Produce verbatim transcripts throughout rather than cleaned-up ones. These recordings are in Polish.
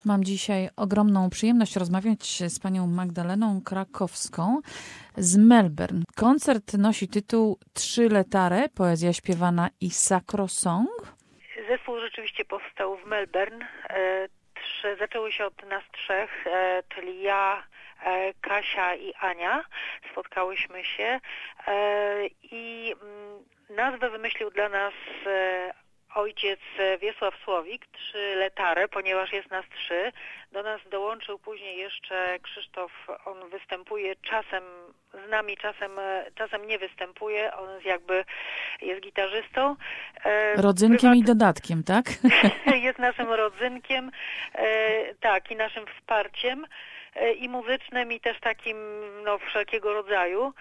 Mam dzisiaj ogromną przyjemność rozmawiać z panią Magdaleną Krakowską z Melbourne. Koncert nosi tytuł Trzy letare, poezja śpiewana i sacrosong. Zespół rzeczywiście powstał w Melbourne. E, trzy, zaczęły się od nas trzech, e, czyli ja, e, Kasia i Ania. Spotkałyśmy się e, i m, nazwę wymyślił dla nas e, ojciec Wiesław Słowik, trzy letare, ponieważ jest nas trzy. Do nas dołączył później jeszcze Krzysztof. On występuje czasem z nami, czasem, czasem nie występuje. On jest jakby jest gitarzystą. Rodzynkiem Prywat... i dodatkiem, tak? Jest naszym rodzynkiem, tak, i naszym wsparciem i muzycznym, i też takim no, wszelkiego rodzaju.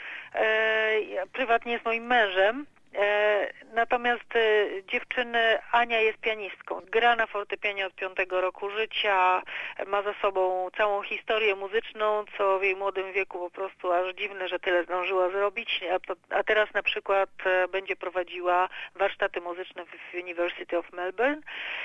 Prywatnie jest moim mężem. E, natomiast e, dziewczyny, Ania jest pianistką, gra na fortepianie od piątego roku życia, ma za sobą całą historię muzyczną, co w jej młodym wieku po prostu aż dziwne, że tyle zdążyła zrobić, a, a teraz na przykład e, będzie prowadziła warsztaty muzyczne w University of Melbourne.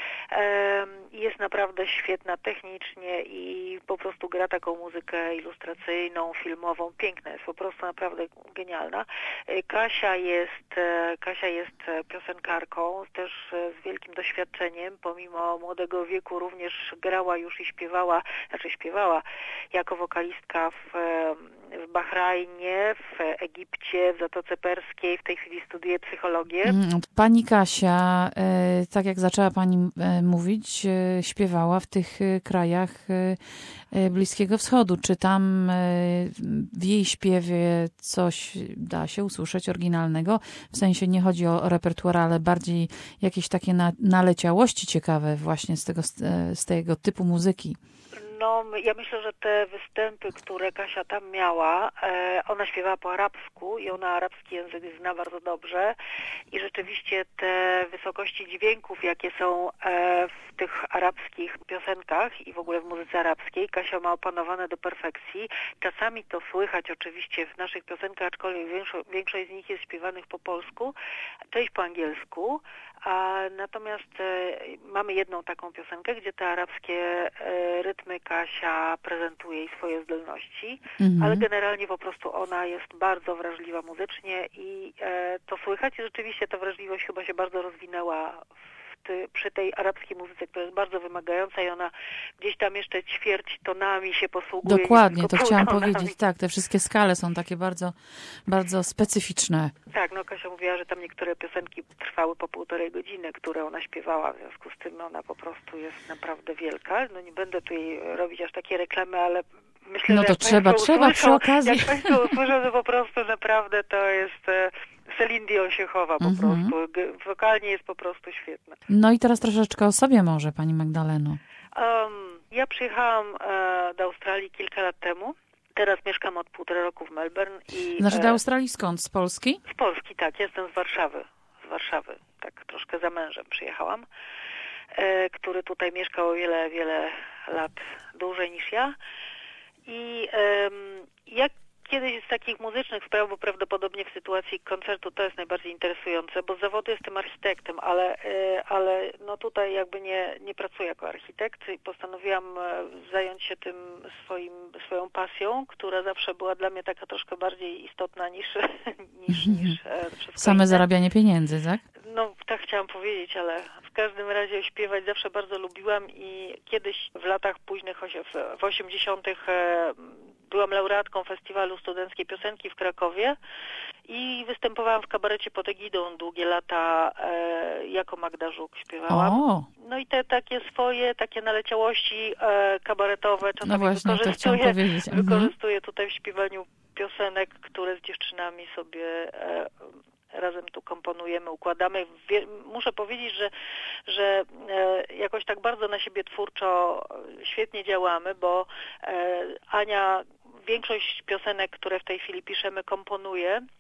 E, jest naprawdę świetna technicznie i po prostu gra taką muzykę ilustracyjną, filmową, piękna jest, po prostu naprawdę genialna. E, Kasia jest Kasia jest piosenkarką, też z wielkim doświadczeniem, pomimo młodego wieku również grała już i śpiewała, znaczy śpiewała jako wokalistka w, w Bahrajnie, w Egipcie, w Zatoce Perskiej, w tej chwili studiuje psychologię. Pani Kasia, tak jak zaczęła pani mówić, śpiewała w tych krajach Bliskiego Wschodu. Czy tam w jej śpiewie coś da się usłyszeć oryginalnego? W sensie nie chodzi o repertuar, ale bardziej jakieś takie na, naleciałości ciekawe właśnie z tego, z tego typu muzyki. No, ja myślę, że te występy, które Kasia tam miała, e, ona śpiewała po arabsku i ona arabski język zna bardzo dobrze i rzeczywiście te wysokości dźwięków, jakie są e, w tych arabskich piosenkach i w ogóle w muzyce arabskiej, Kasia ma opanowane do perfekcji. Czasami to słychać oczywiście w naszych piosenkach, aczkolwiek większość, większość z nich jest śpiewanych po polsku, część po angielsku, a natomiast e, mamy jedną taką piosenkę, gdzie te arabskie e, rytmy Kasia prezentuje jej swoje zdolności, mhm. ale generalnie po prostu ona jest bardzo wrażliwa muzycznie i e, to słychać i rzeczywiście ta wrażliwość chyba się bardzo rozwinęła w ty, przy tej arabskiej muzyce, która jest bardzo wymagająca i ona gdzieś tam jeszcze ćwierć tonami się posługuje. Dokładnie, to chciałam powiedzieć, tak, te wszystkie skale są takie bardzo, bardzo specyficzne. Tak, no Kasia mówiła, że tam niektóre piosenki trwały po półtorej godziny, które ona śpiewała, w związku z tym ona po prostu jest naprawdę wielka. No nie będę tutaj robić aż takie reklamy, ale myślę, no że to trzeba, trzeba przy okazji. Jak Państwo usłyszą, to po prostu naprawdę to jest Celine Dion się chowa po mm-hmm. prostu. Wokalnie jest po prostu świetna. No i teraz troszeczkę o sobie może, pani Magdaleno. Um, ja przyjechałam e, do Australii kilka lat temu. Teraz mieszkam od półtora roku w Melbourne. I, znaczy do Australii skąd? Z Polski? Z Polski, tak. Jestem z Warszawy. Z Warszawy. Tak troszkę za mężem przyjechałam, e, który tutaj mieszkał o wiele, wiele lat dłużej niż ja. I e, jak kiedyś z takich muzycznych spraw, bo prawdopodobnie w sytuacji koncertu to jest najbardziej interesujące, bo z zawodu jestem architektem, ale, ale no tutaj jakby nie, nie pracuję jako architekt i postanowiłam zająć się tym swoim, swoją pasją, która zawsze była dla mnie taka troszkę bardziej istotna niż, niż, niż wszystko Same inne. Zarabianie pieniędzy, tak? No tak chciałam powiedzieć, ale w każdym razie śpiewać zawsze bardzo lubiłam i kiedyś w latach późnych, w osiemdziesiątych byłam laureatką Festiwalu Studenckiej Piosenki w Krakowie i występowałam w kabarecie pod egidą długie lata e, jako Magda Żuk śpiewałam. O. No i te takie swoje, takie naleciałości e, kabaretowe czasami no właśnie, wykorzystuję, to powiedzieć. Mhm. wykorzystuję tutaj w śpiewaniu piosenek, które z dziewczynami sobie e, razem tu komponujemy, układamy. Muszę powiedzieć, że, że jakoś tak bardzo na siebie twórczo świetnie działamy, bo Ania większość piosenek, które w tej chwili piszemy, komponuje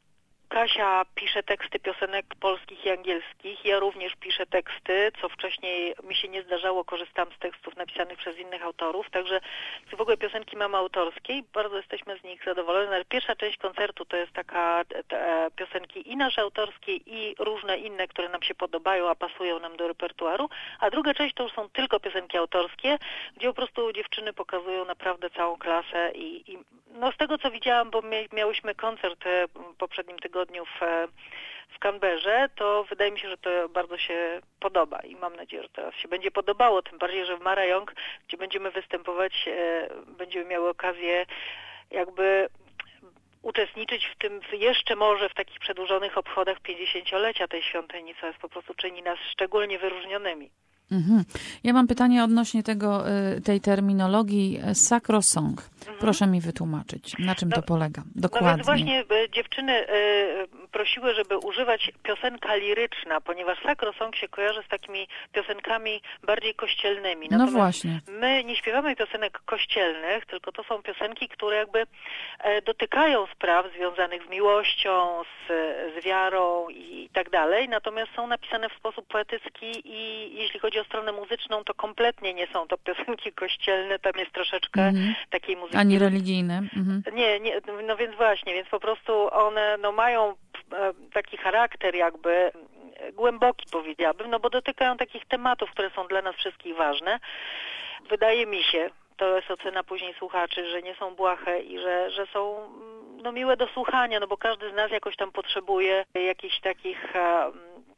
Kasia pisze teksty piosenek polskich i angielskich. Ja również piszę teksty, co wcześniej mi się nie zdarzało. Korzystam z tekstów napisanych przez innych autorów. Także w ogóle piosenki mamy autorskie i bardzo jesteśmy z nich zadowoleni. Ale pierwsza część koncertu to jest taka te, piosenki i nasze autorskie, i różne inne, które nam się podobają, a pasują nam do repertuaru. A druga część to już są tylko piosenki autorskie, gdzie po prostu dziewczyny pokazują naprawdę całą klasę. I, i no z tego, co widziałam, bo miałyśmy koncert w poprzednim tygodniu w, w Canberrze, to wydaje mi się, że to bardzo się podoba i mam nadzieję, że teraz się będzie podobało, tym bardziej, że w Marajong, gdzie będziemy występować, będziemy miały okazję jakby uczestniczyć w tym jeszcze może w takich przedłużonych obchodach pięćdziesięciolecia tej świątyni, co jest po prostu czyni nas szczególnie wyróżnionymi. Mhm. Ja mam pytanie odnośnie tego, tej terminologii sacrosong. Mhm. Proszę mi wytłumaczyć, na czym no, to polega dokładnie. No więc właśnie dziewczyny y, prosiły, żeby używać piosenka liryczna, ponieważ sacrosong się kojarzy z takimi piosenkami bardziej kościelnymi. Natomiast no właśnie. My nie śpiewamy piosenek kościelnych, tylko to są piosenki, które jakby e, dotykają spraw związanych z miłością, z, z wiarą i tak dalej, natomiast są napisane w sposób poetycki i jeśli chodzi o stronę muzyczną, to kompletnie nie są to piosenki kościelne, tam jest troszeczkę mhm. takiej muzyki. Ani religijne. Mhm. Nie, nie, no więc właśnie, więc po prostu one no, mają e, taki charakter jakby głęboki, powiedziałabym, no bo dotykają takich tematów, które są dla nas wszystkich ważne. Wydaje mi się, to jest ocena później słuchaczy, że nie są błahe i że, że są no, miłe do słuchania, no bo każdy z nas jakoś tam potrzebuje jakichś takich e,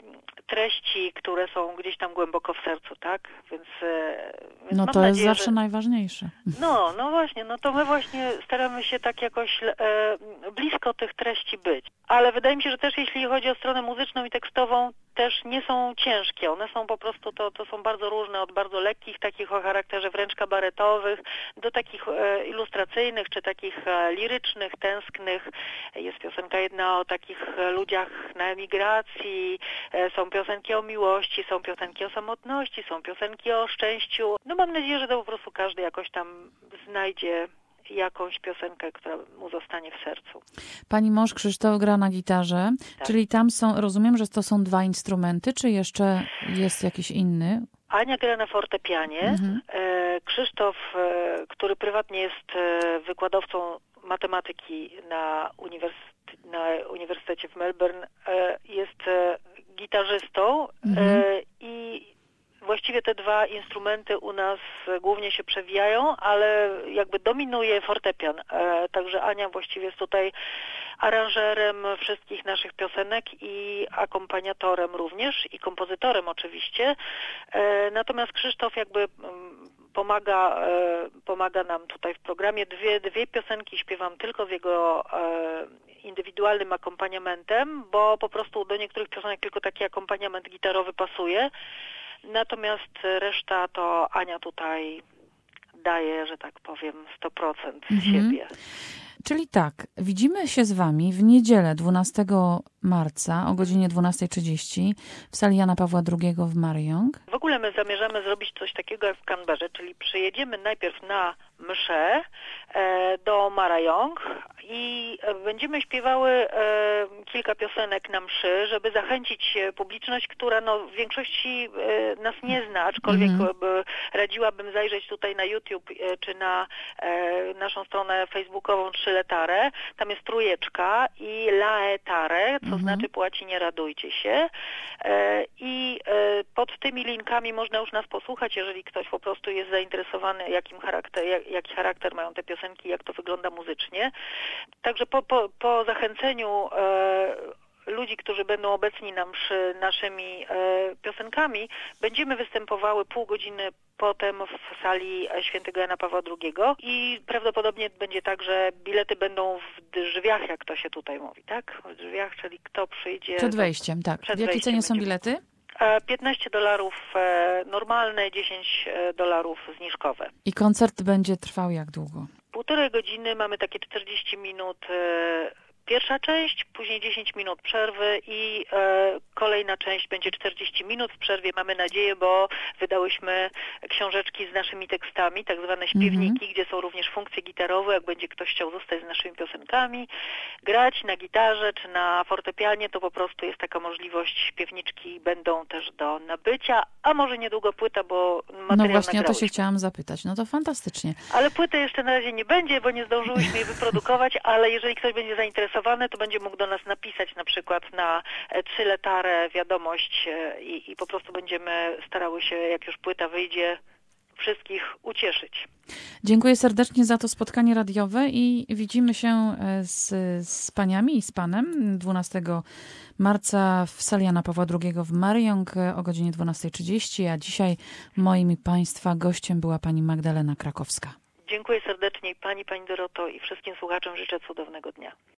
treści, które są gdzieś tam głęboko w sercu, tak? Więc, więc no mam to nadzieję, jest zawsze że... najważniejsze. No, no właśnie, no to my właśnie staramy się tak jakoś e, blisko tych treści być. Ale wydaje mi się, że też jeśli chodzi o stronę muzyczną i tekstową, też nie są ciężkie. One są po prostu, to, to są bardzo różne, od bardzo lekkich, takich o charakterze wręcz kabaretowych, do takich e, ilustracyjnych, czy takich e, lirycznych, tęsknych. Jest piosenka jedna o takich ludziach na emigracji, e, są piosenki o miłości, są piosenki o samotności, są piosenki o szczęściu. No mam nadzieję, że to po prostu każdy jakoś tam znajdzie jakąś piosenkę, która mu zostanie w sercu. Pani mąż Krzysztof gra na gitarze, tak. Czyli tam są, rozumiem, że to są dwa instrumenty, czy jeszcze jest jakiś inny? Ania gra na fortepianie. Mhm. Krzysztof, który prywatnie jest wykładowcą matematyki na, uniwersytecie, na Uniwersytecie w Melbourne, jest gitarzystą mhm. i właściwie te dwa instrumenty u nas głównie się przewijają, ale jakby dominuje fortepian. E, także Ania właściwie jest tutaj aranżerem wszystkich naszych piosenek i akompaniatorem również i kompozytorem oczywiście. E, natomiast Krzysztof jakby m, pomaga, e, pomaga nam tutaj w programie. Dwie, dwie piosenki śpiewam tylko z jego e, indywidualnym akompaniamentem, bo po prostu do niektórych piosenek tylko taki akompaniament gitarowy pasuje. Natomiast reszta to Ania tutaj daje, że tak powiem, sto procent z mhm. siebie. Czyli tak, widzimy się z wami w niedzielę dwunastego marca o godzinie dwunasta trzydzieści w sali Jana Pawła drugiego w Marajong. W ogóle my zamierzamy zrobić coś takiego jak w Canberrze, czyli przyjedziemy najpierw na mszę e, do Marajong i będziemy śpiewały e, kilka piosenek na mszy, żeby zachęcić publiczność, która no, w większości e, nas nie zna, aczkolwiek mm. radziłabym zajrzeć tutaj na YouTube e, czy na e, naszą stronę facebookową Trzyletare. Tam jest trójeczka i laetare, co mm. znaczy po łacinie radujcie się. E, I e, pod tymi linkami można już nas posłuchać, jeżeli ktoś po prostu jest zainteresowany, jakim charakter, jak, jaki charakter mają te piosenki, jak to wygląda muzycznie. Także po, po, po zachęceniu e, ludzi, którzy będą obecni nam przy naszymi e, piosenkami, będziemy występowały pół godziny potem w sali Świętego Jana Pawła drugiego i prawdopodobnie będzie tak, że bilety będą w drzwiach, jak to się tutaj mówi, tak? W drzwiach, czyli kto przyjdzie... Przed wejściem, tak. W jakiej cenie są bilety? piętnaście dolarów normalne, dziesięć dolarów zniżkowe. I koncert będzie trwał jak długo? Półtorej godziny, mamy takie czterdzieści minut pierwsza część, później dziesięć minut przerwy i e, kolejna część będzie czterdzieści minut. W przerwie mamy nadzieję, bo wydałyśmy książeczki z naszymi tekstami, tak zwane śpiewniki, mm-hmm. gdzie są również funkcje gitarowe, jak będzie ktoś chciał zostać z naszymi piosenkami, grać na gitarze czy na fortepianie, to po prostu jest taka możliwość, śpiewniczki będą też do nabycia, a może niedługo płyta, bo materiał No właśnie, nagrałyśmy. o to się chciałam zapytać. No to fantastycznie. Ale płyty jeszcze na razie nie będzie, bo nie zdążyłyśmy jej wyprodukować, ale jeżeli ktoś będzie zainteresowany, to będzie mógł do nas napisać na przykład na trzyletarę wiadomość i, i po prostu będziemy starały się, jak już płyta wyjdzie, wszystkich ucieszyć. Dziękuję serdecznie za to spotkanie radiowe i widzimy się z, z paniami i z panem dwunastego marca w sali Jana Pawła drugiego w Mariąg o godzinie dwunasta trzydzieści, a dzisiaj moim i państwa gościem była pani Magdalena Krakowska. Dziękuję serdecznie pani, pani Doroto i wszystkim słuchaczom życzę cudownego dnia.